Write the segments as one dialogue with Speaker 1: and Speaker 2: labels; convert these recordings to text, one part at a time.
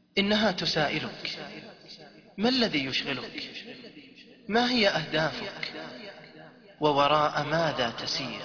Speaker 1: إنها تسائلك: ما الذي يشغلك؟ ما هي أهدافك؟ ووراء ماذا تسير؟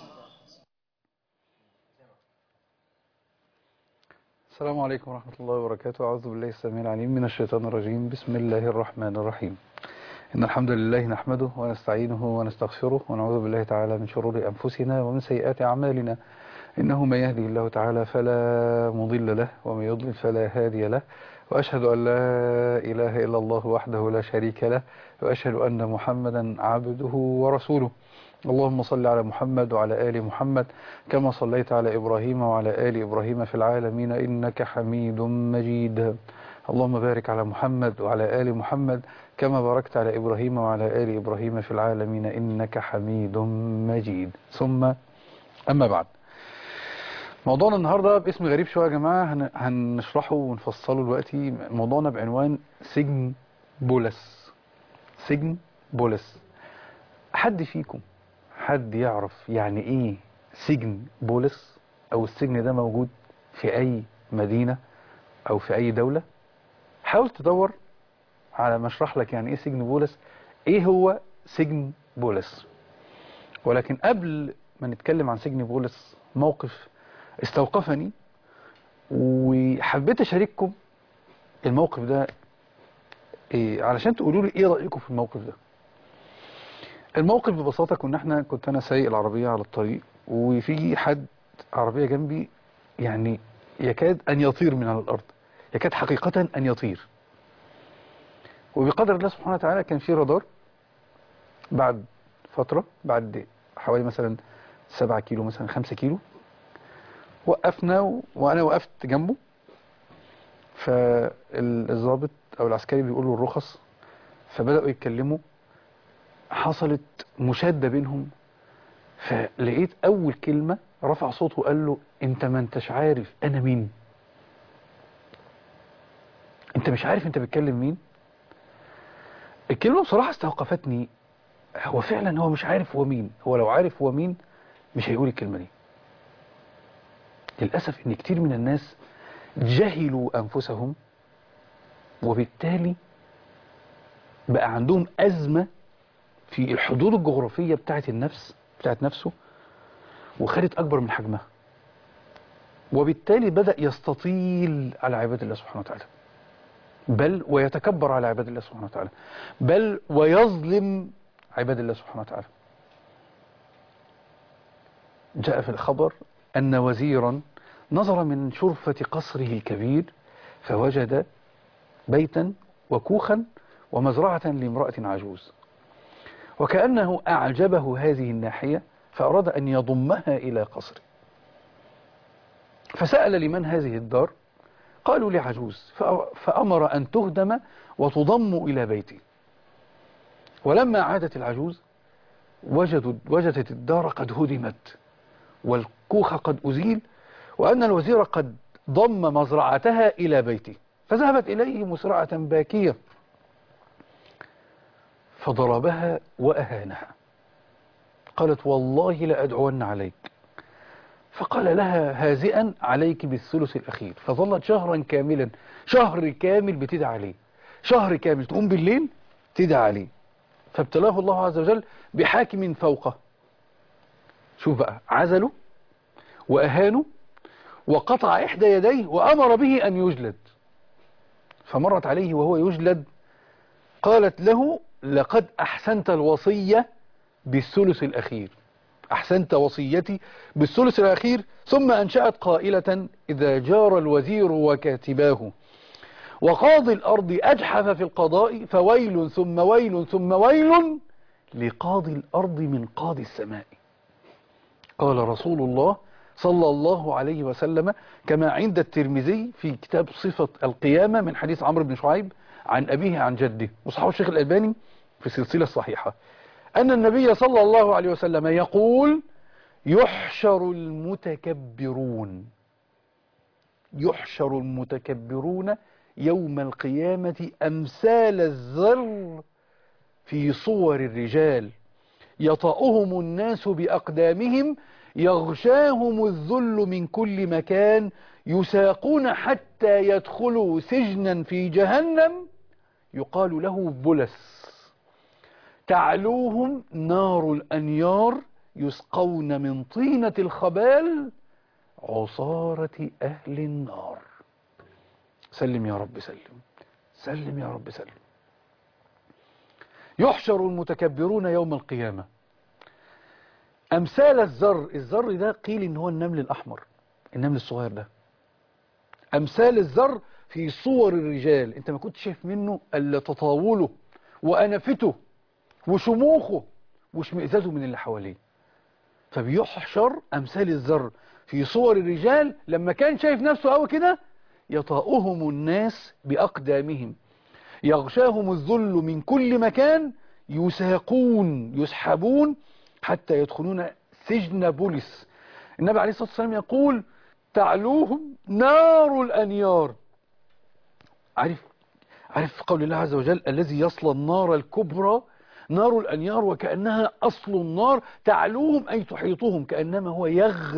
Speaker 2: السلام عليكم ورحمة الله وبركاته. أعوذ بالله السميع العليم من الشيطان الرجيم. بسم الله الرحمن الرحيم. إن الحمد لله نحمده ونستعينه ونستغفره ونعوذ بالله تعالى من شرور أنفسنا ومن سيئات أعمالنا. إنه من يهدي الله تعالى فلا مضل له ومن يضلل فلا هادي له، وأشهد أن لا إله إلا الله وحده لا شريك له، وأشهد أن محمدا عبده ورسوله. اللهم صل على محمد وعلى آل محمد كما صليت على إبراهيم وعلى آل إبراهيم في العالمين إنك حميد مجيد. اللهم بارك على محمد وعلى آل محمد كما باركت على إبراهيم وعلى آل إبراهيم في العالمين إنك حميد مجيد. ثم أما بعد، موضوعنا النهاردة باسم غريب شوية يا جماعة، هنشرحه ونفصله دلوقتي. موضوعنا بعنوان سجن بولس. سجن بولس. حد فيكم حد يعرف يعني ايه سجن بولس، او السجن ده موجود في اي مدينة او في اي دولة؟ حاول تدور على ما اشرح لك يعني ايه سجن بولس، ايه هو سجن بولس. ولكن قبل ما نتكلم عن سجن بولس، موقف استوقفني وحبيت اشارككم الموقف ده إيه علشان تقولوا لي ايه رأيكم في الموقف ده. الموقف ببساطة كنت انا سايق العربية على الطريق، وفي حد عربية جنبي يعني يكاد ان يطير من على الارض، يكاد حقيقة ان يطير. وبقدر الله سبحانه وتعالى كان في رادار. بعد فترة، بعد حوالي مثلا 7 كيلو مثلا 5 كيلو، وقفنا وانا وقفت جنبه. فالضابط او العسكري بيقول له الرخص، فبدأوا يتكلموا، حصلت مشادة بينهم. فلقيت اول كلمة رفع صوته وقال له: انت ما انتش عارف انا مين؟ انت مش عارف انت بتكلم مين؟ الكلمة بصراحة استوقفتني. هو فعلا هو مش عارف هو مين. هو لو عارف هو مين مش هيقول الكلمة دي. للأسف ان كتير من الناس جهلوا انفسهم، وبالتالي بقى عندهم أزمة في الحدود الجغرافية بتاعت النفس، بتاعت نفسه، وخدت أكبر من حجمها. وبالتالي بدأ يستطيل على عباد الله سبحانه وتعالى، بل ويتكبر على عباد الله سبحانه وتعالى، بل ويظلم عباد الله سبحانه وتعالى. جاء في الخبر أن وزيرا نظر من شرفة قصره الكبير فوجد بيتا وكوخا ومزرعة لامرأة عجوز، وكأنه أعجبه هذه الناحية فأراد أن يضمها إلى قصره. فسأل لمن هذه الدار؟ قالوا لعجوز، فأمر أن تهدم وتضم إلى بيته. ولما عادت العجوز وجدت الدار قد هدمت والكوخ قد أزيل، وأن الوزير قد ضم مزرعتها إلى بيته. فذهبت إليه مسرعة باكية فضربها وأهانها. قالت: والله لأدعون عليك. فقال لها هازئا: عليك بالثلث الأخير. فظلت شهرا كاملا، شهر كامل بتدعى عليه، شهر كامل تقوم بالليل تدعى عليه. فابتلاه الله عز وجل بحاكم فوقه. شوف بقى، عزله وأهانه وقطع إحدى يديه وأمر به أن يجلد. فمرت عليه وهو يجلد، قالت له: لقد أحسنت الوصية بالثلث الأخير، أحسنت وصيتي بالثلث الأخير. ثم أنشأت قائلة: إذا جار الوزير وكاتباه وقاضي الأرض أجحف في القضاء فويل ثم ويل ثم ويل لقاضي الأرض من قاضي السماء. قال رسول الله صلى الله عليه وسلم كما عند الترمذي في كتاب صفة القيامة من حديث عمرو بن شعيب عن أبيه عن جده، وصححه الشيخ الألباني في السلسلة الصحيحة، أن النبي صلى الله عليه وسلم يقول: يحشر المتكبرون، يحشر المتكبرون يوم القيامة أمثال الذر في صور الرجال، يطأهم الناس بأقدامهم، يغشاهم الذل من كل مكان، يساقون حتى يدخلوا سجنا في جهنم يقال له بلس، تعلوهم نار الأنيار يسقون من طينة الخبال عصارة أهل النار. سلم يا رب سلم، سلم يا رب سلم. يحشر المتكبرون يوم القيامة أمثال الذر. الذر ده قيل إن هو النمل الأحمر، النمل الصغير ده. أمثال الذر في صور الرجال، أنت ما كنت شايف منه إلا تطاوله وأنفته وشموخه واشمئزازه من اللي حواليه. فبيحشر أمثال الذر في صور الرجال، لما كان شايف نفسه قوي كده يطأهم الناس بأقدامهم، يغشاهم الذل من كل مكان، يساقون يسحبون حتى يدخلون سجن بولس. النبي عليه الصلاة والسلام يقول تعلوهم نار الأنيار. عارف قول الله عز وجل الذي يصلى النار الكبرى نار الأنيار وكأنها أصل النار، تعلوهم أي تحيطهم، كأنما هو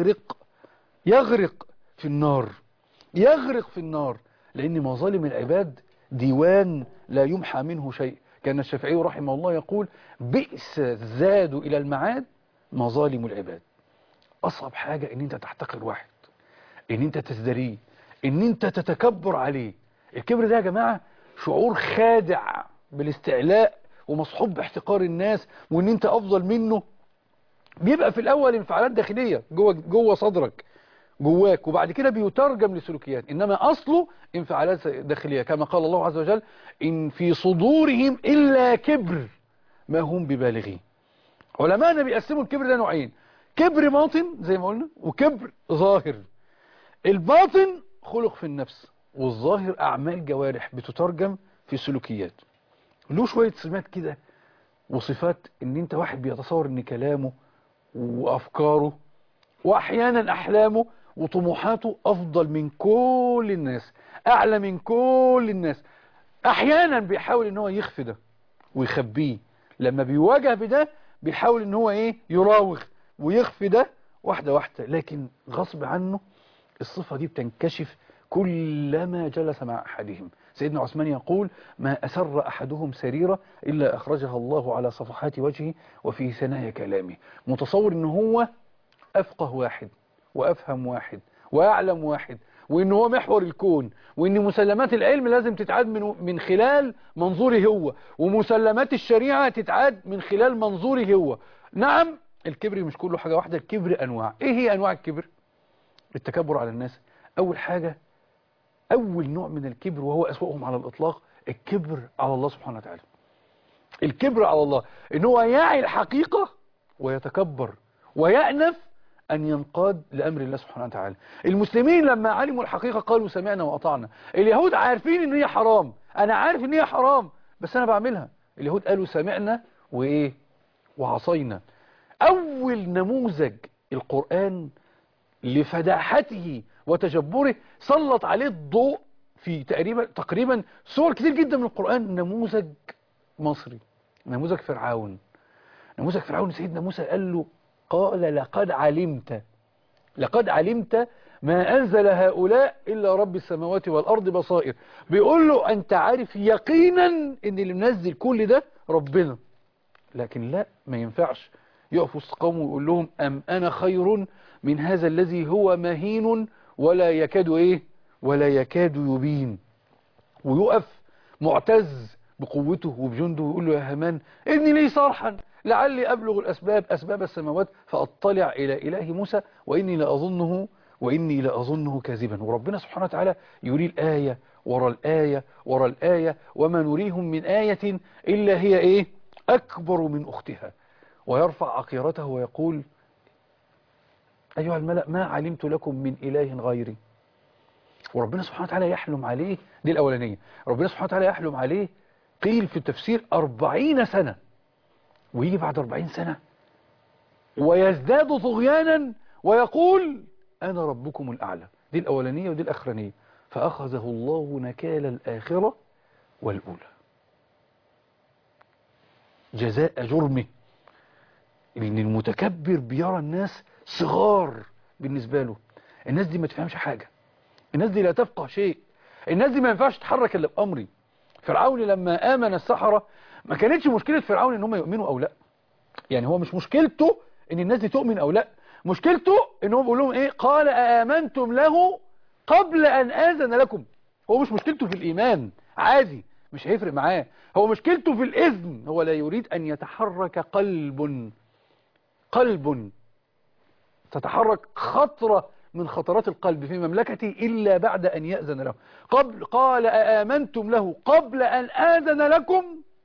Speaker 2: يغرق في النار، يغرق في النار. لأن مظالم العباد ديوان لا يمحى منه شيء. كان الشافعي رحمه الله يقول بئس الزاد إلى المعاد مظالم العباد. أصعب حاجة إن أنت تحتقر واحد، إن أنت تزدريه، إن أنت تتكبر عليه. الكبر ده يا جماعة شعور خادع بالاستعلاء ومصحوب باحتقار الناس وإن أنت أفضل منه. بيبقى في الأول انفعالات داخلية جوه صدرك جواك، وبعد كده بيترجم لسلوكيات، إنما أصله انفعالات داخلية كما قال الله عز وجل إن في صدورهم إلا كبر ما هم ببالغين. علماءنا بيقسموا الكبر ده نوعين: كبر باطن زي ما قلنا وكبر ظاهر. الباطن خلق في النفس، والظاهر أعمال جوارح بتترجم في سلوكيات. له شوية سمات كده وصفات، إن أنت واحد بيتصور إن كلامه وأفكاره وأحيانا أحلامه وطموحاته أفضل من كل الناس، أعلى من كل الناس. أحيانا بيحاول إن هو يخفي ده ويخبيه، لما بيواجه بده بيحاول إن هو يراوغ ويخفي ده واحدة واحدة، لكن غصب عنه الصفة دي بتنكشف كلما جلس مع أحدهم. سيدنا عثمان يقول ما أسر أحدهم سريرة إلا أخرجها الله على صفحات وجهه وفي ثنايا كلامه. متصور إن هو أفقه واحد وأفهم واحد وأعلم واحد، وإن هو محور الكون، وإن مسلمات العلم لازم تتعاد من خلال منظوره هو، ومسلمات الشريعة تتعاد من خلال منظوره هو. نعم الكبر مش كله حاجة واحدة، الكبر أنواع. إيه هي أنواع الكبر؟ التكبر على الناس أول حاجة. أول نوع من الكبر وهو أسوأهم على الإطلاق الكبر على الله سبحانه وتعالى. الكبر على الله إن هو يعي الحقيقة ويتكبر ويأنف أن ينقاد لأمر الله سبحانه وتعالى. المسلمين لما علموا الحقيقة قالوا سمعنا وأطعنا. اليهود عارفين إن هي حرام، أنا عارف إن هي حرام بس أنا بعملها. اليهود قالوا سمعنا وعصينا. أول نموذج القرآن لفداحته وتجبره سلط عليه الضوء في تقريبا صور كتير جدا من القرآن. نموذج مصري، نموذج فرعون. نموذج فرعون سيدنا موسى قال لقد علمت ما أنزل هؤلاء إلا رب السماوات والأرض بصائر. بيقول له أنت عارف يقينا إن اللي منزل كل ده ربنا، لكن لا، ما ينفعش يقف وسط قومه ويقول لهم أم أنا خير من هذا الذي هو مهين ولا يكاد يبين، ويقف معتز بقوته وبجنده ويقول له يا هامان إني لي صرحا لعلي أبلغ أسباب السماوات فأطلع إلى إله موسى وإني لأظنه كاذبا. وربنا سبحانه وتعالى يري الآية ورا الآية ورا الآية، وما نريهم من آية إلا هي أكبر من أختها، ويرفع عقيرته ويقول أيها الملأ ما علمت لكم من إله غيري. وربنا سبحانه وتعالى يحلم عليه، دي الأولانية، ربنا سبحانه وتعالى يحلم عليه قيل في التفسير 40 سنة، ويجي بعد 40 سنة ويزداد طغيانا ويقول أنا ربكم الأعلى. دي الأولانية ودي الأخرانية. فأخذه الله نكال الآخرة والأولى، جزاء جرمه. إن المتكبر بيرى الناس صغار بالنسبة له. الناس دي ما تفهمش حاجة، الناس دي لا تفقه شيء، الناس دي ما ينفعش تتحرك إلا بأمري. فرعون لما آمن السحرة ما كانتش مشكلة فرعون إن هم يؤمنوا أو لا، يعني هو مش مشكلته إن الناس دي تؤمن أو لا، مشكلته إن هو بيقول لهم إيه؟ قال آمنتم له قبل أن آذن لكم. هو مش مشكلته في الإيمان، عادي مش هيفرق معاه، هو مشكلته في الإذن. هو لا يريد أن يتحرك قلب تتحرك خطرة من خطرات القلب في مملكته إلا بعد أن يأذن له. قال آمنتم له قبل أن آذن لكم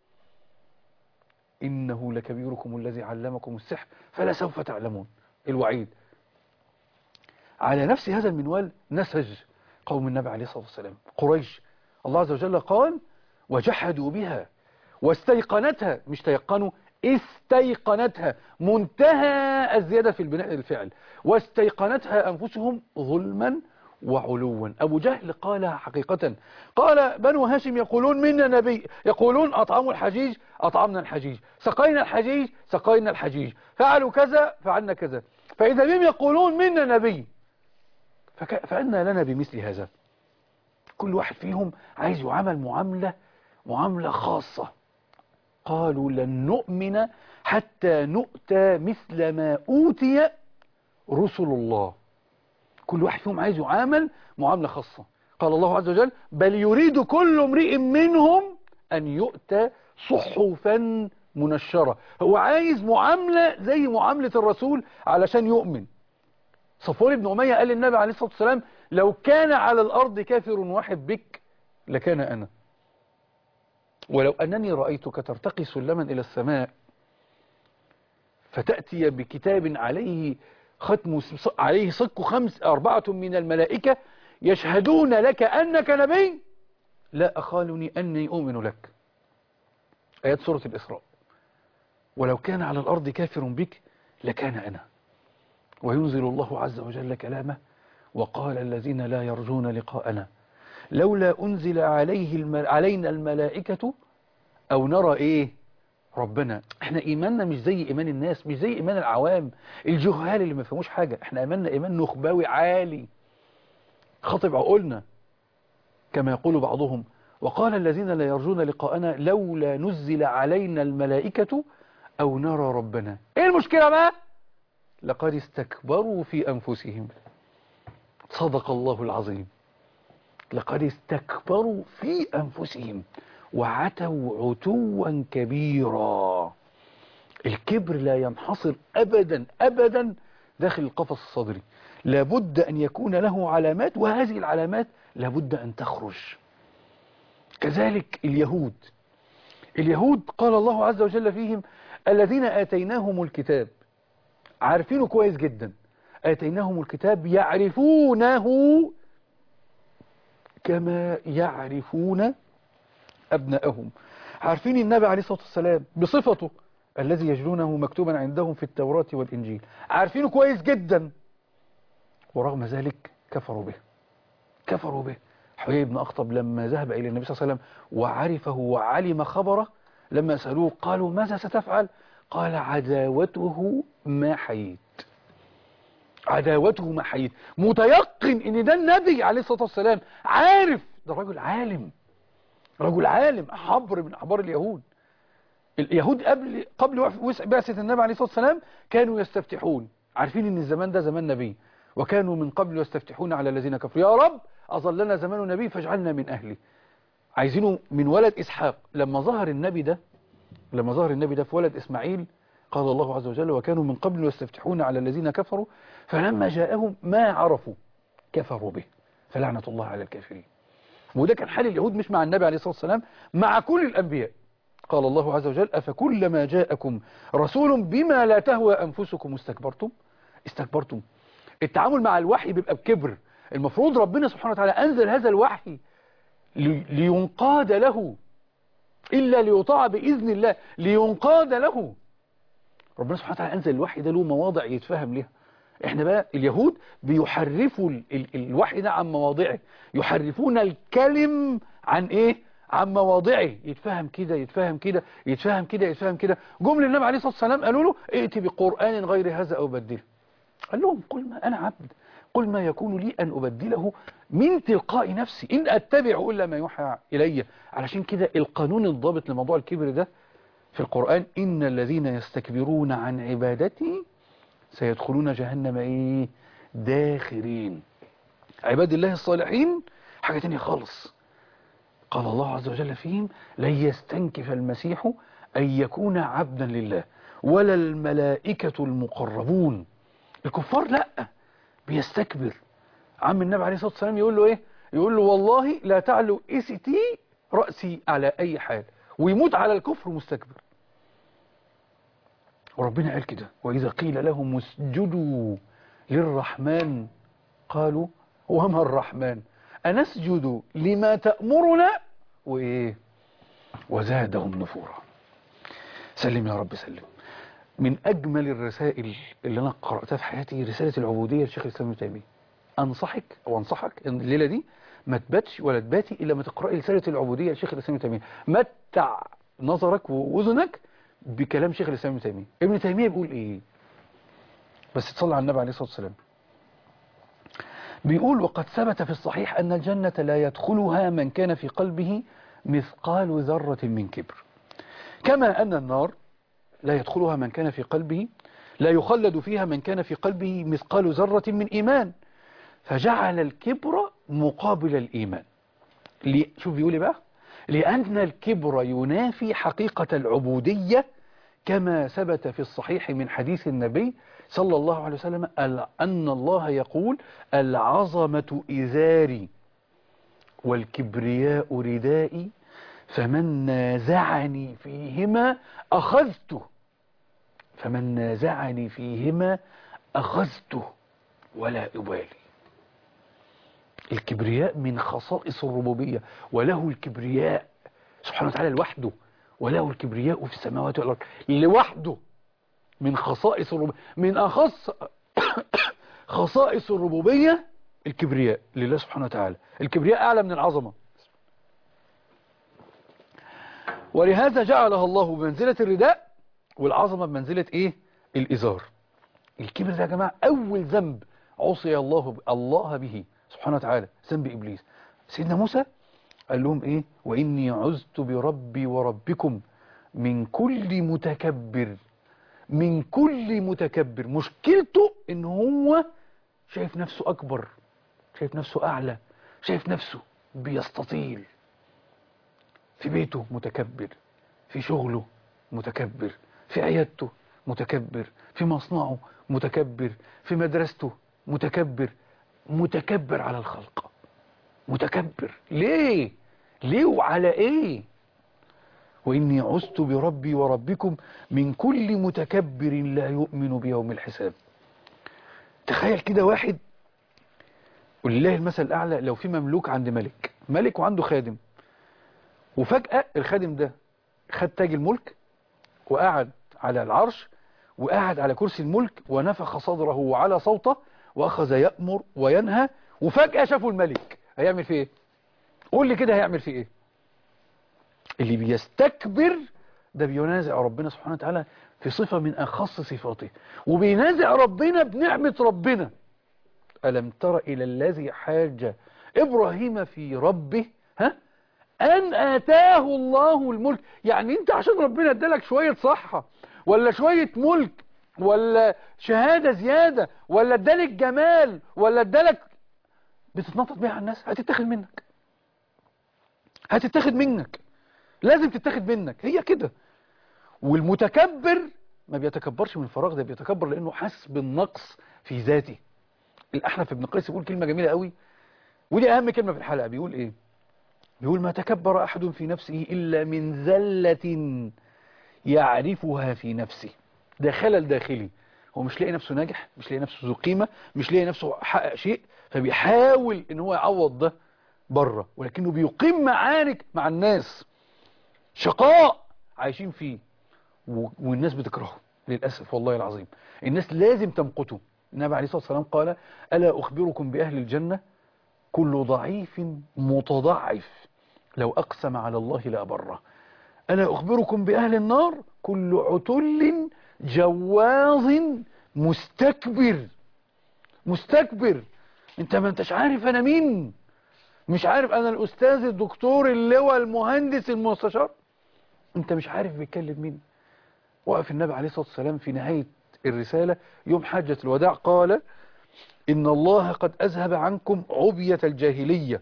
Speaker 2: إنه لكبيركم الذي علمكم السحر فلا سوف تعلمون. الوعيد. على نفس هذا المنوال نسج قوم النبي عليه الصلاة والسلام قريش. الله عز وجل قال وجحدوا بها واستيقنتها، مش تيقنوا، استيقنتها، منتهى الزيادة في البناء الفعل، واستيقنتها أنفسهم ظلما وعلوا. أبو جهل قال حقيقة، قال بنو هاشم يقولون منا نبي، يقولون أطعموا الحجيج أطعمنا الحجيج، سقينا الحجيج سقينا الحجيج، فعلوا كذا فعلنا كذا، فإذا بهم يقولون منا نبي فأنا لنا بمثل هذا. كل واحد فيهم عايز يعامل معاملة خاصة. قالوا لن نؤمن حتى نؤتى مثل ما أوتي رسل الله. كل واحد فيهم عايز يعامل معاملة خاصة. قال الله عز وجل بل يريد كل امرئ منهم أن يؤتى صحفا منشرة. هو عايز معاملة زي معاملة الرسول علشان يؤمن. صفوان بن أمية قال للنبي عليه الصلاة والسلام لو كان على الأرض كافر واحد بك لكان أنا، ولو أنني رأيتك ترتقي سلما إلى السماء فتأتي بكتاب عليه ختم عليه صك 4 من الملائكة يشهدون لك أنك نبي لا أخالني أني أؤمن لك. آيات سورة الإسراء. ولو كان على الأرض كافر بك لكان أنا. وينزل الله عز وجل كلامه وقال الذين لا يرجون لقاءنا لولا أنزل علينا الملائكة أو نرى إيه ربنا. احنا إيماننا مش زي إيمان الناس، مش زي إيمان العوام الجهال اللي ما فهموش حاجة. احنا إيماننا إيمان نخبوي عالي خاطب عقولنا كما يقول بعضهم. وقال الذين لا يرجون لقاءنا لولا نزل علينا الملائكة أو نرى ربنا. إيه المشكلة بقى؟ لقد استكبروا في أنفسهم. صدق الله العظيم. لقد استكبروا في أنفسهم وعتوا عتوا كبيرا. الكبر لا ينحصر أبدا أبدا داخل القفص الصدري، لابد أن يكون له علامات، وهذه العلامات لابد أن تخرج. كذلك اليهود قال الله عز وجل فيهم الذين آتيناهم الكتاب، عارفينه كويس جدا، آتيناهم الكتاب يعرفونه كما يعرفون أبنائهم. عارفين النبي عليه الصلاة والسلام بصفته الذي يجدونه مكتوبا عندهم في التوراة والإنجيل، عارفينه كويس جدا، ورغم ذلك كفروا به. حيي بن أخطب لما ذهب إلى النبي صلى الله عليه وسلم وعرفه وعلم خبره، لما سألوه قالوا ماذا ستفعل؟ قال عداوته ما حييت. عداوته ما حييت، متيقن ان ده النبي عليه الصلاة والسلام، عارف ده رجل عالم حبر من أحبار اليهود. اليهود قبل بعثة النبي عليه الصلاة والسلام كانوا يستفتحون، عارفين ان الزمان ده زمان نبي، وكانوا من قبل يستفتحون على الذين كفروا يا رب أظلنا زمان نبي فاجعلنا من أهله. عايزينه من ولد إسحاق. لما ظهر النبي ده في ولد إسماعيل قال الله عز وجل وكانوا من قبل يستفتحون على الذين كفروا فلما جاءهم ما عرفوا كفروا به فلعنة الله على الكافرين. وده كان حال اليهود مش مع النبي عليه الصلاة والسلام، مع كل الأنبياء. قال الله عز وجل أفكلما جاءكم رسول بما لا تهوى أنفسكم استكبرتم. التعامل مع الوحي بيبقى بكبر. المفروض ربنا سبحانه وتعالى أنزل هذا الوحي لينقاد له، إلا ليطاع بإذن الله، لينقاد له. ربنا سبحانه وتعالى أنزل الوحي ده له مواضع يتفهم لها. احنا بقى اليهود بيحرفوا الوحي ده عن مواضعه، يحرفون الكلم عن ايه؟ عن مواضعه، يتفهم كده يتفهم كده يتفهم كده يتفهم كده. جم للنبي عليه الصلاة والسلام قالوا له ائت بقرآن غير هذا أو بدله. قال لهم قل ما أنا عبد قل ما يكون لي أن أبدله من تلقاء نفسي إن أتبع إلا ما يوحى إلي. علشان كده القانون الضابط لموضوع الكبر ده في القرآن: إن الذين يستكبرون عن عبادتي سيدخلون جهنم إيه داخرين. عباد الله الصالحين حاجة تانية خالص. قال الله عز وجل فيهم: لن يستنكف المسيح أن يكون عبدا لله ولا الملائكة المقربون. الكفار لا، بيستكبر. عم النبي عليه الصلاة والسلام يقول له ايه؟ يقول له: والله لا تعلو إستي رأسي على أي حال، ويموت على الكفر مستكبر. وربنا قال كده: وإذا قيل لهم اسجدوا للرحمن قالوا وما الرحمن أنسجد لما تأمرنا وإيه وزادهم نفورا. سلم يا رب سلم. من أجمل الرسائل اللي أنا قرأتها في حياتي رسالة العبودية لشيخ الإسلام ابن تيمية. أنصحك إن الليلة دي ما تباتش ولا تباتي إلا ما تقرأي رسالة العبودية لشيخ الإسلام ابن تيمية. متع نظرك وأذنك بكلام شيخ الإسلام ابن تيمية. ابن تيمية بيقول إيه؟ بس تصلي على النبي عليه الصلاة والسلام. بيقول: وقد ثبت في الصحيح أن الجنة لا يدخلها من كان في قلبه مثقال ذرة من كبر، كما أن النار لا يدخلها من كان في قلبه، لا يخلد فيها من كان في قلبه مثقال ذرة من إيمان، فجعل الكبر مقابل الإيمان. شوف بيقول بقى: لأن الكبر ينافي حقيقة العبودية، كما ثبت في الصحيح من حديث النبي صلى الله عليه وسلم أن الله يقول: العظمة إزاري والكبرياء ردائي فمن نازعني فيهما أخذته، فمن نازعني فيهما أخذته ولا أبالي. الكبرياء من خصائص الربوبية، وله الكبرياء سبحانه وتعالى لوحده، وله الكبرياء في السماوات والأرض لوحده. من خصائص الربوبية، من أخص خصائص الربوبية الكبرياء لله سبحانه وتعالى. الكبرياء أعلى من العظمة، ولهذا جعلها الله بمنزلة الرداء، والعظمة بمنزلة إيه؟ الإزار. الكبر ده يا جماعة أول ذنب عصي الله به سبحانه وتعالى، ذنب إبليس. سيدنا موسى قال لهم إيه؟ وإني عزت بربي وربكم من كل متكبر. من كل متكبر. مشكلته إن هو شايف نفسه أكبر، شايف نفسه أعلى، شايف نفسه بيستطيل. في بيته متكبر، في شغله متكبر، في عيادته متكبر، في مصنعه متكبر، في مدرسته متكبر. متكبر على الخلق، متكبر. ليه وعلى ايه؟ وإني عزت بربي وربكم من كل متكبر لا يؤمن بيوم الحساب. تخيل كده واحد، ولله المثل الأعلى، لو في مملوك عند ملك وعنده خادم، وفجأة الخادم ده خد تاج الملك وقعد على العرش وقعد على كرسي الملك ونفخ صدره وعلى صوته وأخذ يأمر وينهى، وفجأة شافوا الملك، هيعمل فيه ايه؟ قول لي كده هيعمل فيه ايه؟ اللي بيستكبر ده بينازع ربنا سبحانه وتعالى في صفة من أخص صفاته، وبينازع ربنا بنعمة ربنا. ألم تر إلى الذي حاج إبراهيم في ربه أن آتاه الله الملك. يعني أنت عشان ربنا ادالك شوية صحة ولا شوية ملك ولا شهادة زيادة ولا ادالك جمال ولا ادالك، بتتنطط بيها على الناس، هتتاخد منك، لازم تتاخد منك، هي كده. والمتكبر ما بيتكبرش من فراغ، ده بيتكبر لأنه حس بالنقص في ذاته. الأحنف بن قيس بيقول كلمة جميلة قوي، ودي أهم كلمة في الحلقة. بيقول إيه؟ بيقول: ما تكبر أحد في نفسه إلا من ذلة يعرفها في نفسه. ده خلل داخلي، هو مش لاقي نفسه ناجح، مش لاقي نفسه ذو قيمة، مش لاقي نفسه حقق شيء، فبيحاول ان هو يعوض ده بره، ولكنه بيقيم معارك مع الناس، شقاء عايشين فيه، والناس بتكرهه للأسف والله العظيم. الناس لازم تمقته. النبي عليه الصلاة والسلام قال: ألا أخبركم بأهل الجنة؟ كل ضعيف متضعف لو أقسم على الله لأبره. ألا أخبركم بأهل النار؟ كل عتل جواظ مستكبر. انت ما انتش عارف انا مين؟ مش عارف انا الاستاذ الدكتور اللواء المهندس المستشار؟ انت مش عارف بيتكلم مين؟ وقف النبي عليه الصلاة والسلام في نهاية الرسالة يوم حجة الوداع قال: إن الله قد أذهب عنكم عبية الجاهلية.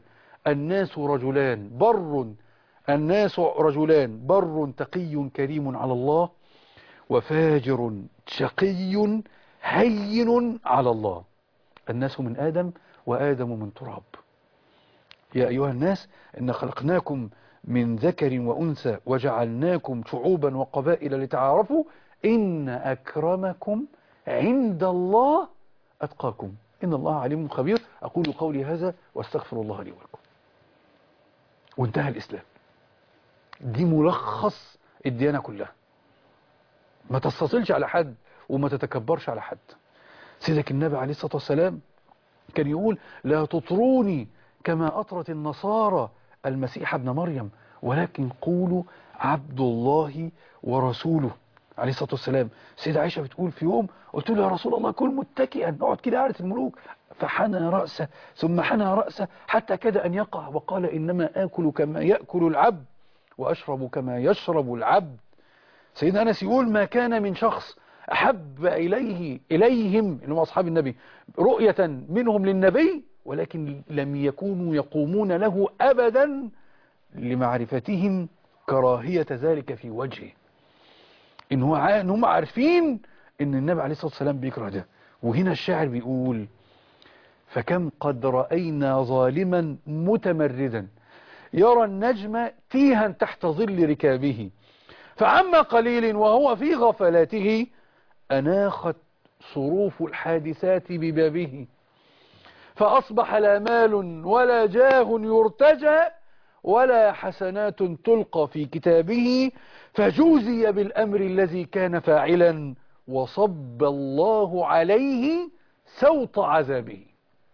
Speaker 2: الناس رجلان بر تقي كريم على الله، وفاجر شقي هين على الله. الناس من آدم وآدم من تراب. يا أيها الناس إن خلقناكم من ذكر وأنثى وجعلناكم شعوبا وقبائل لتعارفوا إن أكرمكم عند الله أتقاكم إن الله عليم خبير. أقول قولي هذا واستغفر الله لي ولكم. وانتهى الإسلام. دي ملخص الديانة كلها. ما تستصلش على حد وما تتكبرش على حد. سيدك النبي عليه الصلاة والسلام كان يقول: لا تطروني كما أطرت النصارى المسيح ابن مريم، ولكن قولوا عبد الله ورسوله عليه الصلاة والسلام. سيدة عائشة بتقول: في يوم قلت له: يا رسول الله كل متكئا، نقعد كده قعدة الملوك، فحنى رأسه ثم حنى رأسه حتى كاد أن يقع، وقال: إنما آكل كما يأكل العبد وأشرب كما يشرب العبد. سيدنا أنس يقول: ما كان من شخص أحب إليهم اللي هم أصحاب النبي رؤية منهم للنبي، ولكن لم يكونوا يقومون له أبدا لمعرفتهم كراهية ذلك في وجهه. إن هم عارفين إن النبي عليه الصلاة والسلام بيكره ده. وهنا الشاعر بيقول: فكم قد رأينا ظالما متمردا يرى النجم تيها تحت ظل ركابه، فعما قليل وهو في غفلاته أناخت صروف الحادثات ببابه، فأصبح لا مال ولا جاه يرتجى ولا حسنات تلقى في كتابه، فجوزي بالأمر الذي كان فاعلا وصب الله عليه سوط عذابه.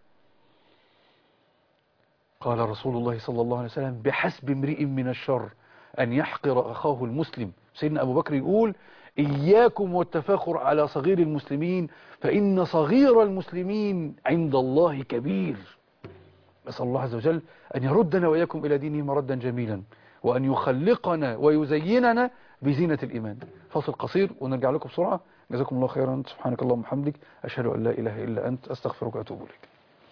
Speaker 2: قال رسول الله صلى الله عليه وسلم: بحسب امرئ من الشر أن يحقر أخاه المسلم. سيدنا أبو بكر يقول: إياكم والتفاخر على صغير المسلمين، فإن صغير المسلمين عند الله كبير. نسأل الله عز وجل أن يردنا وإياكم إلى دينه مردا جميلا، وأن يخلقنا ويزيننا بزينة الإيمان. فاصل قصير ونرجع لكم بسرعة. جزاكم الله خيرا. سبحانك اللهم وبحمدك، أشهد أن لا إله إلا أنت، أستغفرك وأتوب إليك.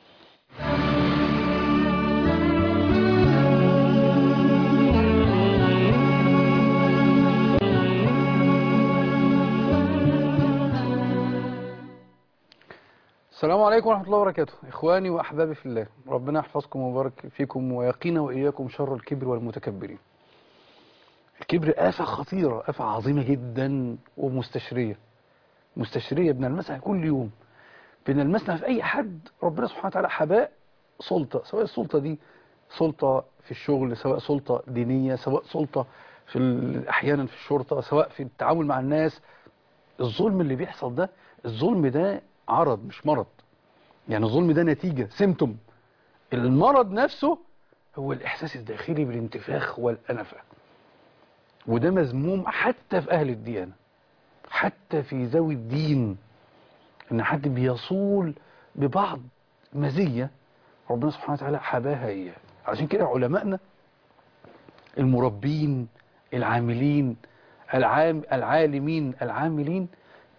Speaker 2: السلام عليكم ورحمة الله وبركاته. إخواني وأحبابي في الله، ربنا يحفظكم ويبارك فيكم ويقينا وإياكم شر الكبر والمتكبرين. الكبر آفة خطيرة، آفة عظيمة جدا ومستشرية. بنلمسها كل يوم، بنلمسها في أي حد ربنا سبحانه وتعالى حباء سلطة، سواء السلطة دي سلطة في الشغل، سواء سلطة دينية، سواء سلطة أحيانا في الشرطة، سواء في التعامل مع الناس. الظلم اللي بيحصل ده، الظلم ده عرض مش مرض. يعني الظلم ده نتيجة سيمتوم. المرض نفسه هو الإحساس الداخلي بالانتفاخ والأنفة، وده مذموم حتى في أهل الديانة، حتى في ذوي الدين، إن حد بيصول ببعض مزية ربنا سبحانه وتعالى حباها إياه. عشان كده علمائنا المربين العاملين العالمين العاملين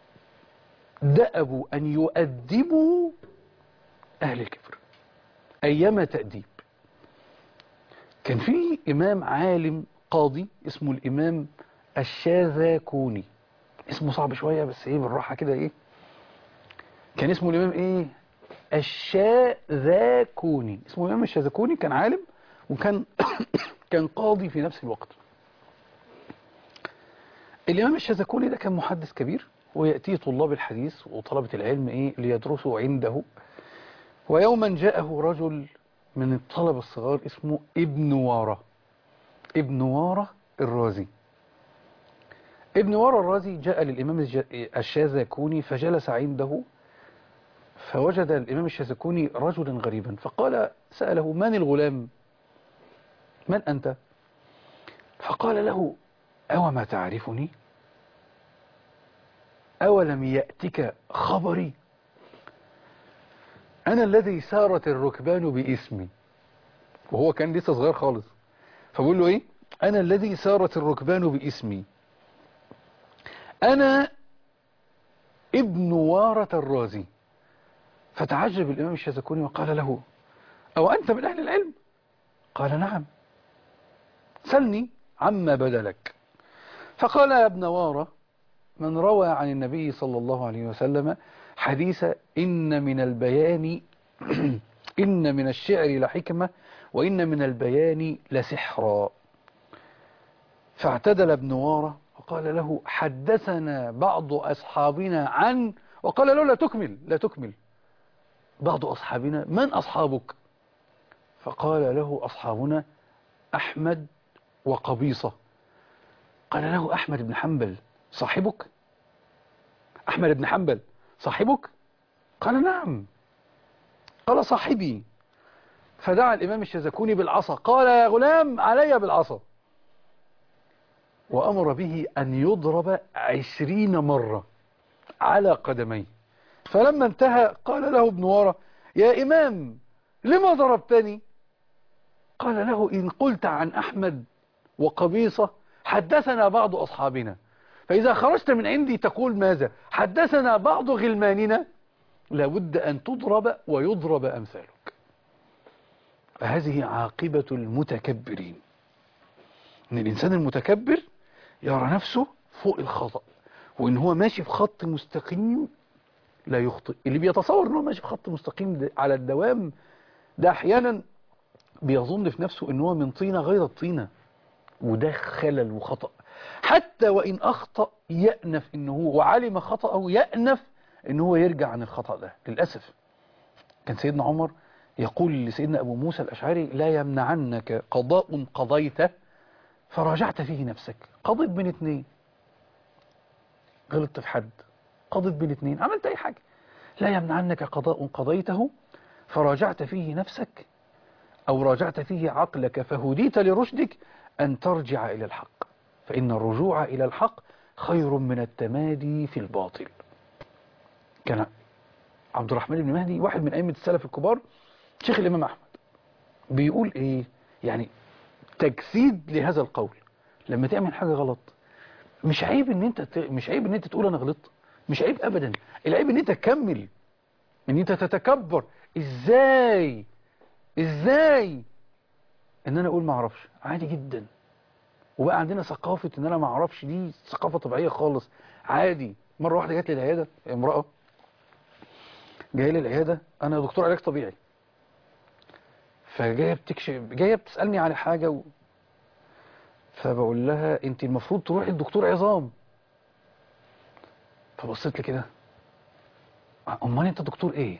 Speaker 2: دأبوا أن يؤدبوا أهل الكفر أيما تأديب. كان في إمام عالم قاضي اسمه الإمام الشاذكوني. اسمه صعب شوية بس إيه بالراحة كده. إيه كان اسمه الإمام إيه؟ الشاذكوني. اسمه الإمام الشاذكوني. كان عالم وكان كان قاضي في نفس الوقت. الإمام الشاذكوني ده كان محدث كبير، ويأتيه طلاب الحديث وطلبة العلم إيه ليدرسوا عنده. ويوما جاءه رجل من الطلبة الصغار اسمه ابن وارة الرازي. ابن وارة الرازي جاء للإمام الشاذكوني فجلس عنده، فوجد الإمام الشاذكوني رجلا غريبا، فقال سأله: من الغلام؟ من أنت؟ فقال له: أو ما تعرفني؟ أولم يأتك خبري؟ أنا الذي سارت الركبان باسمي، وهو كان لسه صغير خالص، فبقول له إيه؟ أنا الذي سارت الركبان باسمي، أنا ابن وارة الرازي. فتعجب الإمام الشاذكوني وقال له: أو أنت من أهل العلم؟ قال: نعم، سلني عما بدا لك. فقال: يا ابن وارة، من روى عن النبي صلى الله عليه وسلم حديث إن من البيان إن من الشعر لحكمة وإن من البيان لسحرا. فاعتدل ابن وارة وقال له: حدثنا بعض أصحابنا عن، وقال له: لا تكمل بعض أصحابنا، من أصحابك؟ فقال له: أصحابنا أحمد وقبيصة. قال له: أحمد بن حنبل صاحبك؟ أحمد بن حنبل صاحبك؟ قال: نعم. قال: صاحبي. فدعا الإمام الشاذكوني بالعصا، قال: يا غلام علي بالعصا، وأمر به أن يضرب 20 مرة على قدميه. فلما انتهى قال له ابن وارة: يا إمام، لما ضربتني؟ قال له: إن قلت عن أحمد وقبيصة حدثنا بعض أصحابنا، فإذا خرجت من عندي تقول ماذا؟ حدثنا بعض غلماننا، لابد أن تضرب ويضرب أمثالك. فهذه عاقبة المتكبرين، إن الإنسان المتكبر يرى نفسه فوق الخطأ، وإن هو ماشي في خط مستقيم لا يخطئ. اللي بيتصور إنه ماشي في خط مستقيم على الدوام ده أحيانا بيظن في نفسه إن هو من طينة غير الطينة، وده خلل وخطأ. حتى وإن أخطأ يأنف إنه هو، وعلم خطأه يأنف إنه هو يرجع عن الخطأ ده. للأسف كان سيدنا عمر يقول لسيدنا أبو موسى الأشعري: لا يمنعنك قضاء قضيته فراجعت فيه نفسك. قضيت بين اتنين، غلطت في حد، قضيت بين اتنين، عملت أي حاجة، لا يمنعنك قضاء قضيته فراجعت فيه نفسك أو راجعت فيه عقلك فهديت لرشدك أن ترجع إلى الحق، فإن الرجوع إلى الحق خير من التمادي في الباطل. كان عبد الرحمن بن مهدي واحد من أئمة السلف الكبار، شيخ الإمام أحمد، بيقول إيه؟ يعني تجسيد لهذا القول: لما تعمل حاجة غلط مش عيب ان انت تقول انا غلطت، مش عيب ابدا. العيب ان انت تكمل، ان انت تتكبر. ازاي ان انا اقول ما اعرفش؟ عادي جدا. وبقى عندنا ثقافة ان انا ما اعرفش، دي ثقافة طبيعية خالص، عادي. مرة واحدة جات لي العيادة امرأة، جايه لي العيادة، انا دكتور علاج طبيعي، فجايه بتكشف، جايه بتسالني على حاجة فبقول لها: انت المفروض تروحي لدكتور عظام. فبصيت لي كده: امال انت دكتور ايه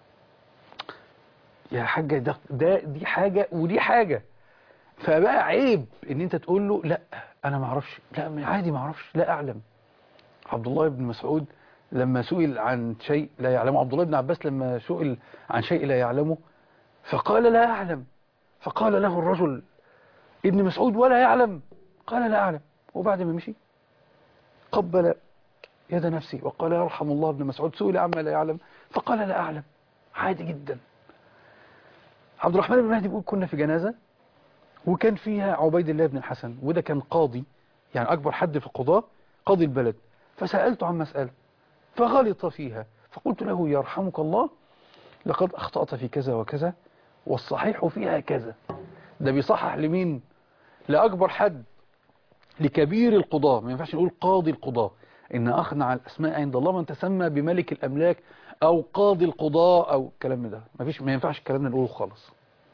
Speaker 2: يا حاجة؟ دي حاجة ودي حاجة. فبقى عيب ان انت تقول له: لا انا ما اعرفش، لا عادي ما اعرفش، لا اعلم. عبد الله بن مسعود لما سئل عن شيء لا يعلمه، عبد الله بن عباس لما سئل عن شيء لا يعلمه فقال: لا اعلم. فقال له الرجل: ابن مسعود ولا يعلم؟ قال: لا اعلم. وبعد ما مشي قبل يد نفسي وقال: يرحم الله ابن مسعود، سئل عما لا يعلم فقال: لا أعلم. عادي جدا. عبد الرحمن بن مهدي بيقول: كنا في جنازة وكان فيها عبيد الله بن الحسن، وده كان قاضي، يعني أكبر حد في القضاء، قاضي البلد. فسألته عن مسألة فغلط فيها، فقلت له: يرحمك الله، لقد أخطأت في كذا وكذا والصحيح فيها كذا. ده بيصحح لمين؟ لأكبر حد، لكبير القضاء. ما ينفعش نقول قاضي القضاء، إن أخنع الأسماء عند الله من تسمى بملك الأملاك أو قاضي القضاء أو الكلام ده، ما ينفعش الكلام ده نقوله خالص.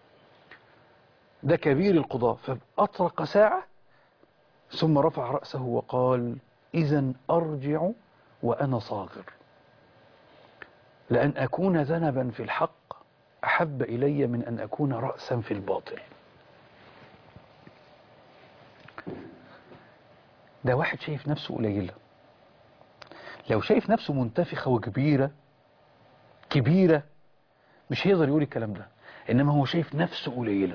Speaker 2: ده كبير القضاء. فأطرق ساعة ثم رفع رأسه وقال: إذن أرجع وأنا صاغر، لأن أكون ذنبا في الحق أحب إلي من أن أكون رأسا في الباطل. ده واحد شايف نفسه قليلة. لو شايف نفسه منتفخة وكبيرة مش هيقدر يقول الكلام ده، إنما هو شايف نفسه قليلة.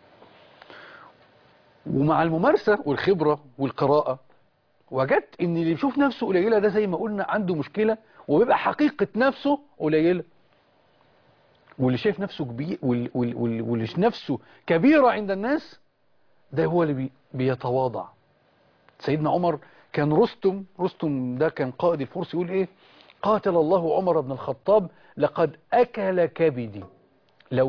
Speaker 2: ومع الممارسة والخبرة والقراءة وجدت إن اللي يشوف نفسه قليلة ده زي ما قلنا عنده مشكلة، وبيبقى حقيقة نفسه قليلة. واللي شايف نفسه كبير واللي نفسه كبيرة عند الناس، ده هو اللي بيتواضع. سيدنا عمر كان رستم ده كان قائد الفرس، يقول ايه؟ قاتل الله عمر بن الخطاب لقد أكل كبدي، لو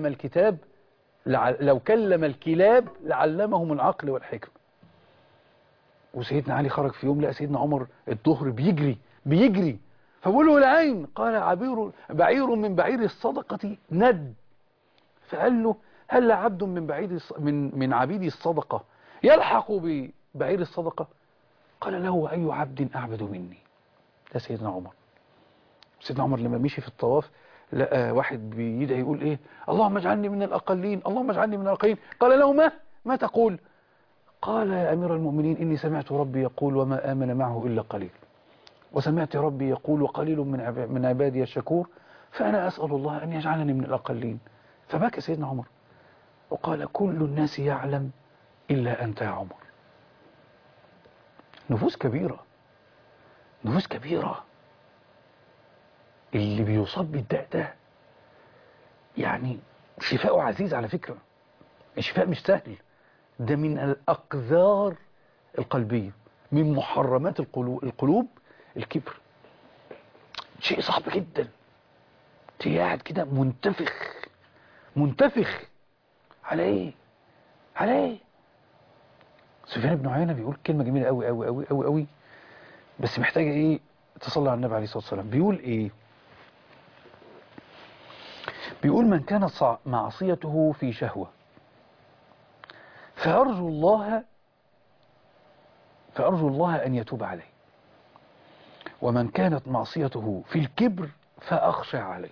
Speaker 2: كلم الكلاب لعلمهم العقل والحكمة. وسيدنا علي خرج في يوم لقى سيدنا عمر الظهر بيجري فبقول له العين، قال بعير من بعير الصدقة ند. فقال له هل عبد من عبيد الصدقة يلحق ببعير الصدقة؟ قال له وأي عبد أعبد مني؟ ده سيدنا عمر. سيدنا عمر لما مشي في الطواف لقى واحد بيدعي يقول ايه؟ اللهم اجعلني من الأقلين، اللهم اجعلني من الأقلين. قال له ما تقول؟ قال يا أمير المؤمنين إني سمعت ربي يقول وما آمن معه إلا قليل، وسمعت ربي يقول وقليل من عبادي الشكور، فأنا أسأل الله أن يجعلني من الأقلين. فبكى سيدنا عمر وقال كل الناس يعلم إلا أنت يا عمر. نفوس كبيرة، نفوس كبيرة. اللي بيصاب بالداء ده يعني شفاءه عزيز على فكرة، الشفاء مش سهل، ده من الأقذار القلبية، من محرمات القلوب الكبر. شيء صعب جدا، تيجي قاعد كده منتفخ على ايه؟ سفيان بن عيينة بيقول كلمة جميلة قوي قوي قوي قوي قوي، بس محتاجة ايه؟ تصلي على النبي عليه الصلاة والسلام. بيقول ايه؟ بيقول من كانت معصيته في شهوة فأرجو الله أن يتوب عليه، ومن كانت معصيته في الكبر فأخشى عليه.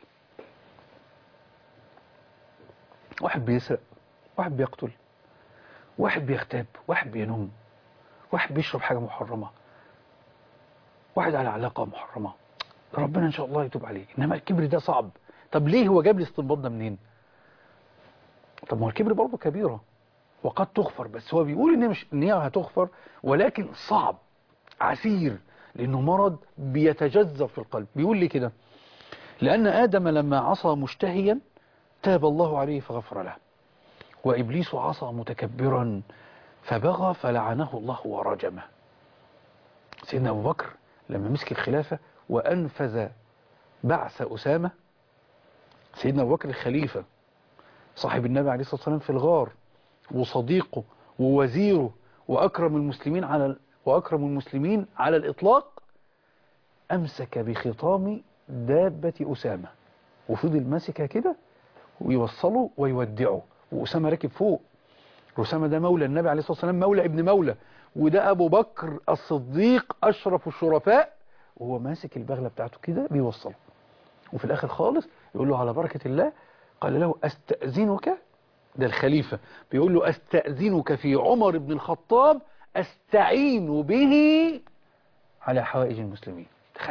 Speaker 2: واحد بيسرق، واحد بيقتل، واحد بيغتاب، واحد بينم، واحد بيشرب حاجة محرمة، واحد على علاقة محرمة، ربنا إن شاء الله يتوب عليه. إنما الكبر ده صعب. طب ليه هو جاب الاستنباط ده منين؟ طب ما هو الكبر برضه كبيرة وقد تغفر، بس هو بيقول إن هي هتغفر، ولكن صعب عسير، لأنه مرض بيتجذر في القلب. بيقول لي كده: لأن آدم لما عصى مشتهيا تاب الله عليه فغفر له، وإبليس عصى متكبرا فبغى فلعنه الله ورجمه. سيدنا أبو بكر لما مسك الخلافة وأنفذ بعث أسامة، سيدنا أبو بكر الخليفة صاحب النبي عليه الصلاة والسلام في الغار، وصديقه ووزيره وأكرم المسلمين على الإطلاق، أمسك بخطام دابة أسامة وفضل ماسكها كده ويوصله ويودعه، وأسامة راكب فوق. أسامة ده مولى النبي عليه الصلاة والسلام، مولى ابن مولى، وده أبو بكر الصديق أشرف الشرفاء، وهو ماسك البغلة بتاعته كده بيوصله. وفي الآخر خالص يقول له على بركة الله، قال له أستأذنك، ده الخليفة بيقول له أستأذنك في عمر بن الخطاب أستعين به على حوائج المسلمين.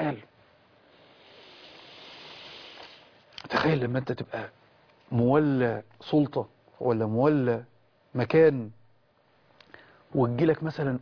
Speaker 2: تخيل لما أنت تبقى مولى سلطة ولا مولى مكان، وتجيلك مثلا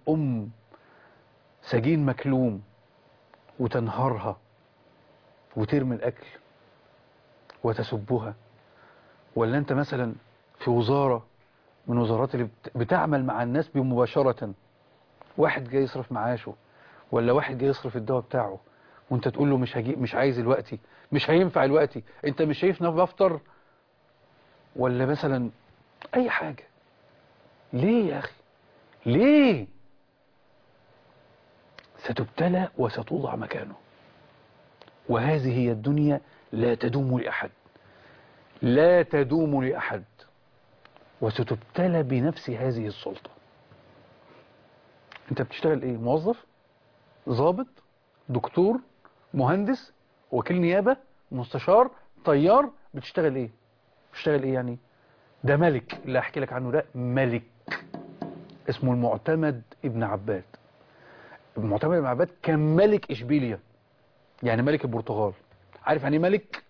Speaker 2: سجين مكلوم وتنهارها وترمي الأكل وتسبها، ولا أنت مثلا في وزارة من وزارات اللي بتعمل مع الناس بمباشرة، واحد جاي يصرف معاشه ولا واحد جاي يصرف الدواء بتاعه، وانت تقول له مش عايز الوقتي، مش هينفع الوقتي، انت مش شايفني بفطر، ولا مثلا اي حاجة. ليه يا اخي؟ ليه؟ ستبتلى وستوضع مكانه، وهذه هي الدنيا، لا تدوم لأحد، وستبتلى بنفس هذه السلطة. انت بتشتغل ايه؟ موظف، ضابط، دكتور، مهندس، وكيل نيابة، مستشار، طيار، بتشتغل ايه يعني؟ ده ملك اللي احكي لك عنه، ده ملك اسمه المعتمد ابن عباد. المعتمد ابن عباد كان ملك اشبيليا، يعني ملك البرتغال. عارف يعني ملك؟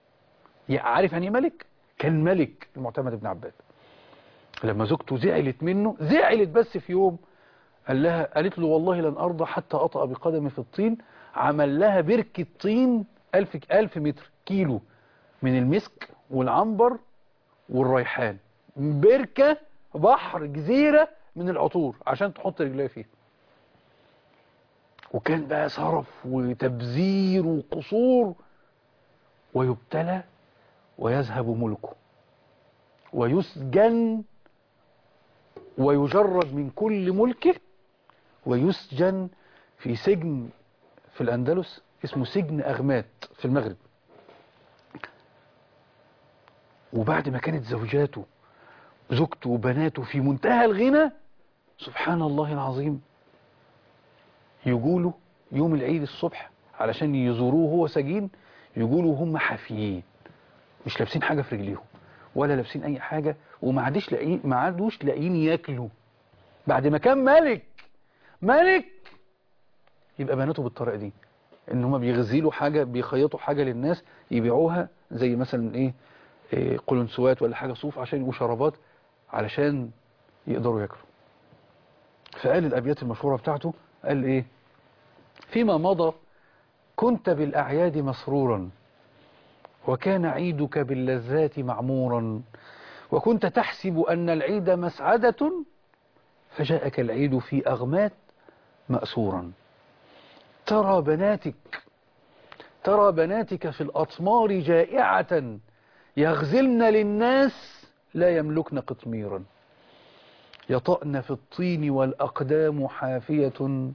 Speaker 2: كان ملك المعتمد ابن عباد. لما زوجته زعلت منه، بس في يوم قالت له والله لن أرضى حتى أطأ بقدمي في الطين. عمل لها بركة طين 1000 متر كيلو من المسك والعنبر والريحان، بركة، بحر، جزيرة من العطور عشان تحط رجليها فيها. وكان بقى صرف وتبذير وقصور، ويبتلى ويذهب ملكه ويسجن ويجرد من كل ملكه ويسجن في سجن في الأندلس اسمه سجن أغمات في المغرب. وبعد ما كانت زوجاته زوجته وبناته في منتهى الغنى، سبحان الله العظيم، يقولوا يوم العيد الصبح علشان يزوروه هو سجين، يقولوا هم حافيين، مش لابسين حاجة في رجليهم ولا لابسين أي حاجة، وما عادوش لاقيين ياكلوا. بعد ما كان ملك يبقى بناته بالطريقة دي، ان هم بيغزلوا حاجة، بيخيطوا حاجة للناس يبيعوها، زي مثلا ايه قلنسوات ولا حاجة صوف عشان يبقوا شرابات علشان يقدروا ياكلوا. فقال الأبيات المشهورة بتاعته، قال ايه: فيما مضى كنت بالأعياد مسرورا، وكان عيدك باللذات معمورا، وكنت تحسب أن العيد مسعدة، فجاءك العيد في أغمات مأسورا. ترى بناتك في الأطمار جائعة، يغزلن للناس لا يملكن قطميرا، يطأن في الطين والأقدام حافية،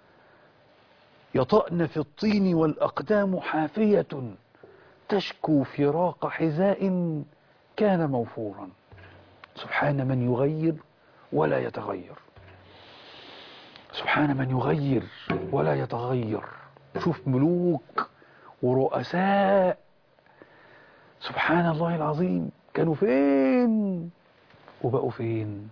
Speaker 2: يطأن في الطين والأقدام حافية، تشكو فراق حذاء كان موفورا. سبحان من يغير ولا يتغير، سبحان من يغير ولا يتغير. شوف ملوك ورؤساء سبحان الله العظيم كانوا فين وبقوا فين.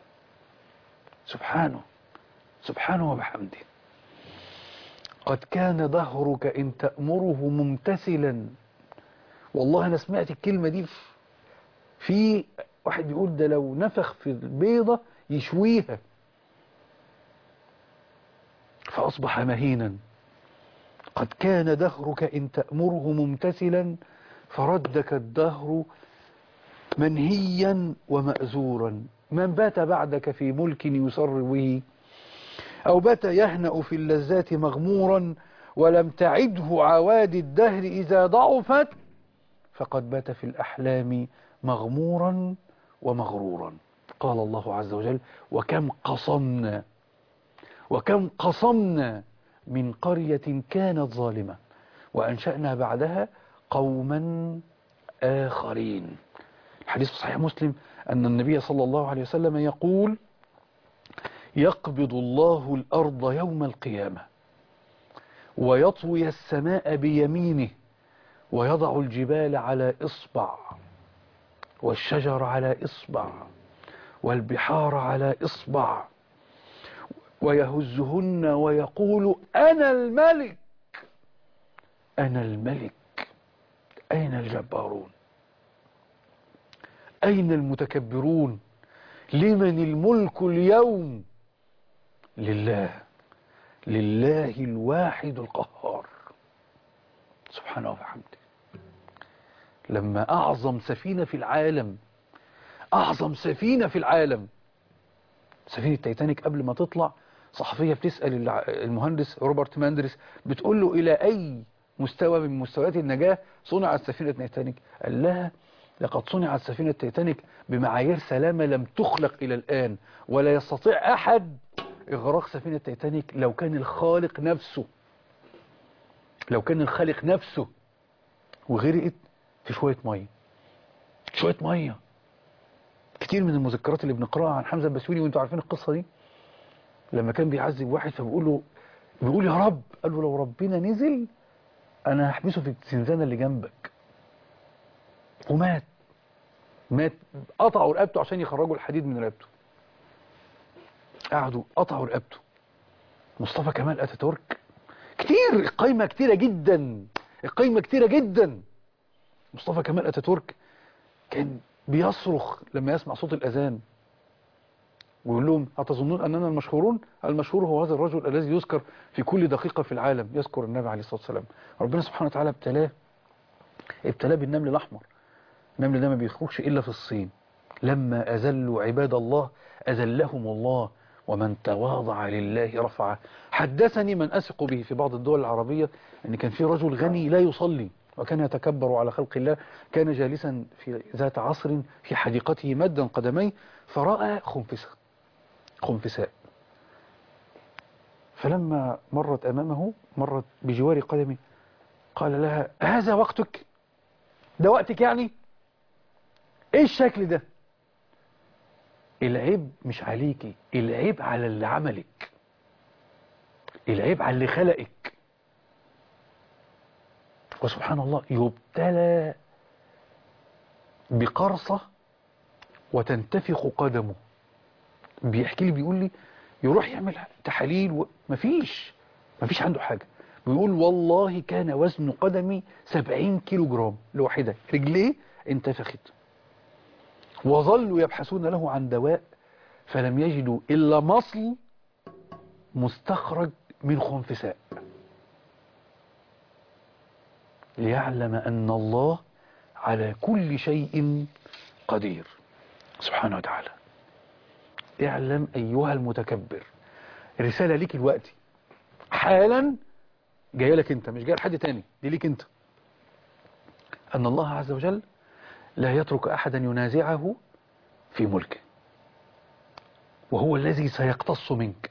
Speaker 2: سبحانه وبحمده. قد كان دهرك إن تأمره ممتثلا. والله أنا سمعت الكلمة دي في واحد بيقول ده لو نفخ في البيضة يشويها، فأصبح مهينا. قد كان دهرك إن تأمره ممتثلا، فردك الدهر منهيا ومأزورا. من بات بعدك في ملك يسر به، أو بات يهنأ في اللذات مغمورا، ولم تعده عوادي الدهر إذا ضعفت، فقد بات في الأحلام مغمورا ومغرورا. قال الله عز وجل: وكم قصمنا من قرية كانت ظالمة وأنشأنا بعدها قوما آخرين. الحديث في صحيح مسلم أن النبي صلى الله عليه وسلم يقول: يقبض الله الأرض يوم القيامة ويطوي السماء بيمينه، ويضع الجبال على إصبع، والشجر على إصبع، والبحار على إصبع، ويهزهن ويقول: أنا الملك، أنا الملك. أين الجبارون؟ أين المتكبرون؟ لمن الملك اليوم؟ لله الواحد القهار سبحانه وبحمده. لما أعظم سفينة في العالم، سفينة تايتانيك، قبل ما تطلع صحفية بتسأل المهندس روبرت ماندرس، بتقول له: إلى أي مستوى من مستويات النجاة صنعت سفينة تايتانيك؟ قال لها: لقد صنعت سفينة تايتانيك بمعايير سلامة لم تخلق إلى الآن، ولا يستطيع أحد إغراق سفينة تايتانيك لو كان الخالق نفسه وغرقت في شوية مية. كتير من المذكرات اللي بنقرأها عن حمزة البسيوني، وانتوا عارفين القصة دي، لما كان بيعذب واحد فبيقول يا رب، قال له: لو ربنا نزل أنا هحبسه في الزنزانة اللي جنبك. ومات، قطعوا رقبته عشان يخرجوا الحديد من رقبته، قعدوا قطعوا رقبته. مصطفى كمال اتاتورك، كتير، القايمة كتيرة جدا. مصطفى كمال اتاتورك كان بيصرخ لما يسمع صوت الأذان ويقول لهم: أتظنون أننا المشهورون؟ المشهور هو هذا الرجل الذي يذكر في كل دقيقة في العالم، يذكر النبي عليه الصلاة والسلام. ربنا سبحانه وتعالى ابتلاه بالنمل الأحمر، النمل ده ما بيخرجش إلا في الصين. لما أذلوا عباد الله أذلهم الله، ومن تواضع لله رفعه. حدثني من أثق به في بعض الدول العربية أن كان في رجل غني لا يصلي وكان يتكبر على خلق الله، كان جالسا في ذات عصر في حديقته مدا قدميه فرأى خنفساء، فلما مرت أمامه، مرت بجوار قدمه، قال لها: هذا وقتك؟ ده وقتك يعني؟ ايه الشكل ده؟ العيب مش عليكي، العيب على اللي عملك، العيب على اللي خلقك. وسبحان الله يبتلى بقرصة وتنتفخ قدمه. بيحكي لي بيقول لي يروح يعمل تحاليل مفيش عنده حاجة. بيقول والله كان وزن قدمي 70 كيلو جرام لوحدة، رجليه انتفخت. وظلوا يبحثون له عن دواء فلم يجدوا إلا مصل مستخرج من خنفساء، ليعلم أن الله على كل شيء قدير سبحانه وتعالى. اعلم أيها المتكبر، رسالة ليك الوقت حالا، جاية لك انت، مش جاية لحد تاني، دي ليك انت. أن الله عز وجل لا يترك أحدا ينازعه في ملكه، وهو الذي سيقتص منك.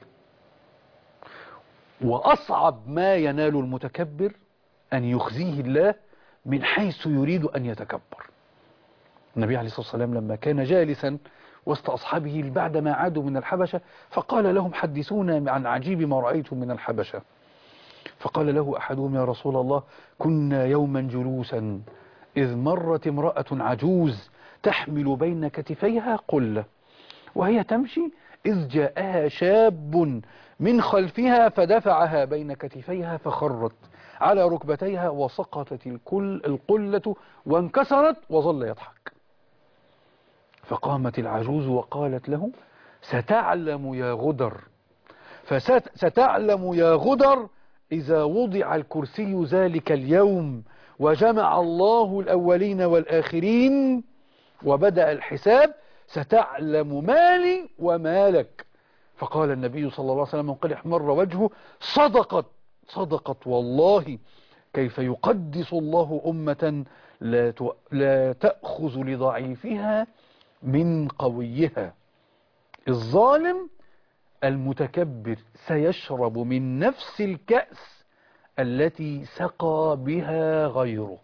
Speaker 2: وأصعب ما ينال المتكبر أن يخزيه الله من حيث يريد أن يتكبر. النبي عليه الصلاة والسلام لما كان جالسا وسط أصحابه بعدما عادوا من الحبشة، فقال لهم: حدثونا عن عجيب ما رأيتم من الحبشة. فقال له أحدهم: يا رسول الله، كنا يوما جلوسا إذ مرت امرأة عجوز تحمل بين كتفيها قلة، وهي تمشي إذ جاءها شاب من خلفها فدفعها بين كتفيها فخرت على ركبتيها وسقطت القلة وانكسرت، وظل يضحك. فقامت العجوز وقالت له: ستعلم يا غدر، ستعلم يا غدر إذا وضع الكرسي ذلك اليوم وجمع الله الأولين والآخرين وبدأ الحساب، ستعلم مالي ومالك. فقال النبي صلى الله عليه وسلم من قد احمر وجهه: صدقت والله، كيف يقدس الله أمة لا تأخذ لضعيفها من قويها. الظالم المتكبر سيشرب من نفس الكأس التي سقى بها غيره،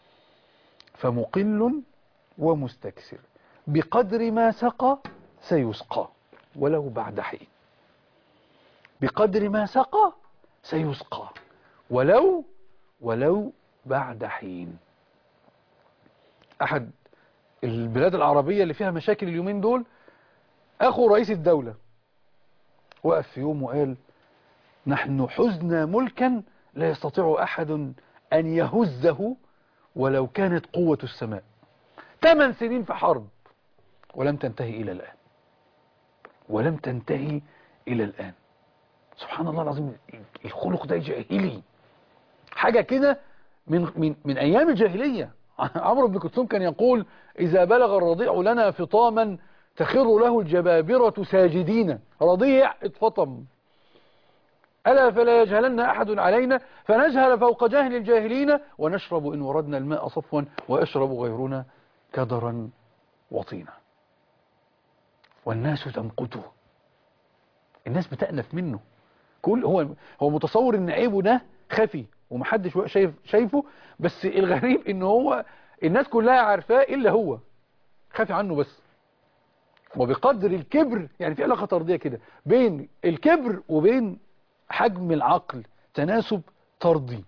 Speaker 2: فمقل ومستكثر بقدر ما سقى سيسقى ولو بعد حين. بقدر ما سقى سيسقى ولو بعد حين. أحد البلاد العربية اللي فيها مشاكل اليومين دول، أخو رئيس الدولة وقف في يوم وقال: نحن حزنا ملكا لا يستطيع أحد أن يهزه ولو كانت قوة السماء. 8 سنين في حرب ولم تنتهي إلى الآن. سبحان الله العظيم، الخلق ده جاهلي، حاجة كده من أيام الجاهلية. عمرو بن كلثوم كان يقول: إذا بلغ الرضيع لنا فطاما تخر له الجبابرة ساجدين. رضيع اتفطم، ألا فلا يجهلن أحد علينا فنجهل فوق جهل الجاهلين، ونشرب إن وردنا الماء صفوا ويشرب غيرنا كدرا وطينا. والناس تمقته، الناس بتأنف منه. هو متصور ان عيبه ده خفي ومحدش شايفه، بس الغريب ان هو الناس كلها عارفاه الا هو خافي عنه بس. وبقدر الكبر، يعني في علاقة طردية كده بين الكبر وبين حجم العقل، تناسب طردي.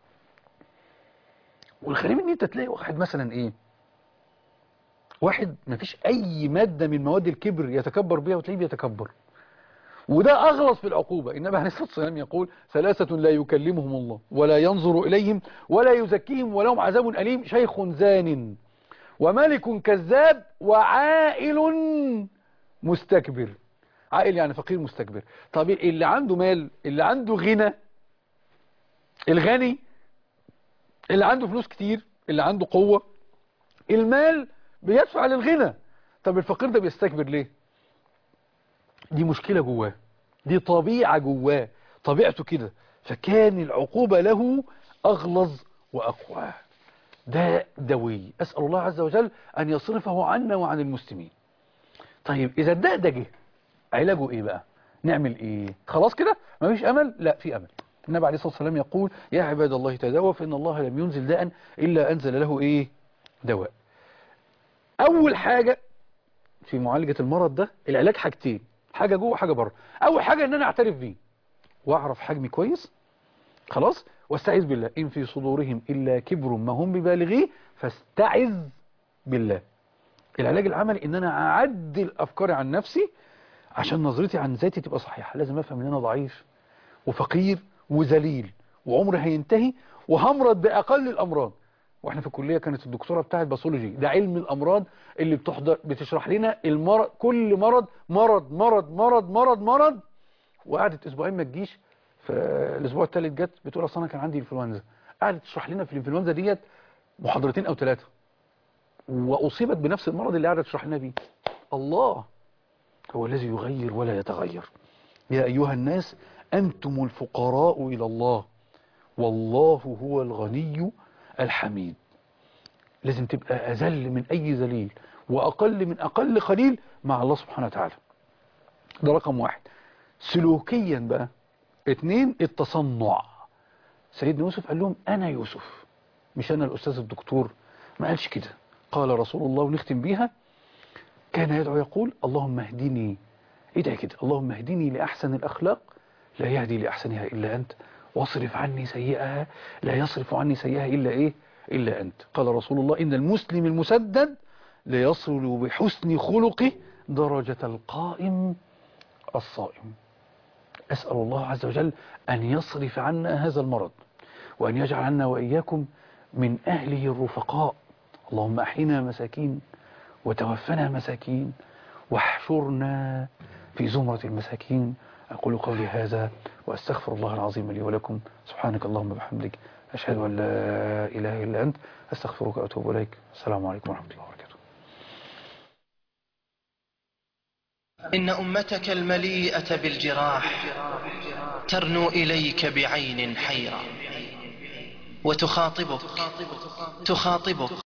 Speaker 2: والغريب ان انت تلاقي واحد مثلا واحد مفيش اي مادة من مواد الكبر يتكبر بها وتلاقيه بيتكبر، وده أغلظ في العقوبة. النبي عليه الصلاة والسلام يقول: 3 لا يكلمهم الله ولا ينظر إليهم ولا يزكيهم ولهم عذاب أليم: شيخ زان وملك كذاب وعائل مستكبر. عائل يعني فقير مستكبر. طب اللي عنده مال، اللي عنده غنى، الغني اللي عنده فلوس كتير، اللي عنده قوة، المال بيدفع للغنى. طب الفقير ده بيستكبر ليه؟ دي مشكلة جواه، دي طبيعة جواه، طبيعته كده، فكان العقوبة له أغلظ وأقوى. ده دوي، أسأل الله عز وجل أن يصرفه عنا وعن المسلمين. طيب إذا ده جه، علاجه إيه بقى؟ نعمل إيه؟ خلاص كده ما فيش أمل؟ لا، في أمل. النبي عليه الصلاة والسلام يقول: يا عباد الله تداووا فإن الله لم ينزل داء إلا أنزل له إيه؟ دواء. أول حاجة في معالجة المرض ده، العلاج حاجتين، حاجة جوه وحاجة بره. أول حاجة إن أنا أعترف بيه وأعرف حجمي كويس، خلاص، واستعيذ بالله. إن في صدورهم إلا كبر ما هم ببالغيه فاستعذ بالله. العلاج العملي إن أنا أعدل أفكاري عن نفسي عشان نظرتي عن ذاتي تبقى صحيحة. لازم أفهم إن أنا ضعيف وفقير وذليل وعمري هينتهي وهمرض بأقل الأمراض. واحنا في الكلية كانت الدكتورة بتاعت باثولوجي، ده علم الأمراض اللي بتشرح لنا المرض، كل مرض مرض مرض مرض مرض مرض. وقعدت أسبوعين ما تجيش، فالأسبوع الثالث جت بتقول أصل أنا كان عندي انفلونزا. قعدت تشرح لنا في الانفلونزا ديت محاضرتين أو 3، وأصيبت بنفس المرض اللي قعدت تشرح لنا بيه. الله هو الذي يغير ولا يتغير. يا أيها الناس أنتم الفقراء إلى الله والله هو الغني الحميد. لازم تبقى أذل من أي ذليل وأقل من أقل قليل مع الله سبحانه وتعالى. ده رقم واحد. سلوكيا بقى 2، التصنع. سيدنا يوسف قال لهم أنا يوسف، مش أنا الأستاذ الدكتور، ما قالش كده. قال رسول الله، ونختم بيها، كان يدعو يقول: اللهم اهدني، ادعي كده، اللهم اهدني لأحسن الأخلاق لا يهدي لأحسنها إلا أنت، واصرف عني سيئها لا يصرف عني سيئها إلا إيه؟ إلا أنت. قال رسول الله: إن المسلم المسدد ليصل بحسن خلقه درجة القائم الصائم. أسأل الله عز وجل أن يصرف عنا هذا المرض، وأن يجعل عنا وإياكم من أهله الرفقاء. اللهم أحينا مساكين وتوفنا مساكين واحشرنا في زمرة المساكين. أقول قولي هذا وأستغفر الله العظيم لي ولكم. سبحانك اللهم وبحمدك، أشهد أن لا إله إلا أنت، أستغفرك وأتوب إليك. السلام عليكم ورحمة الله وبركاته.
Speaker 1: إن أمتك المليئة بالجراح ترنو إليك بعين حيرة وتخاطبك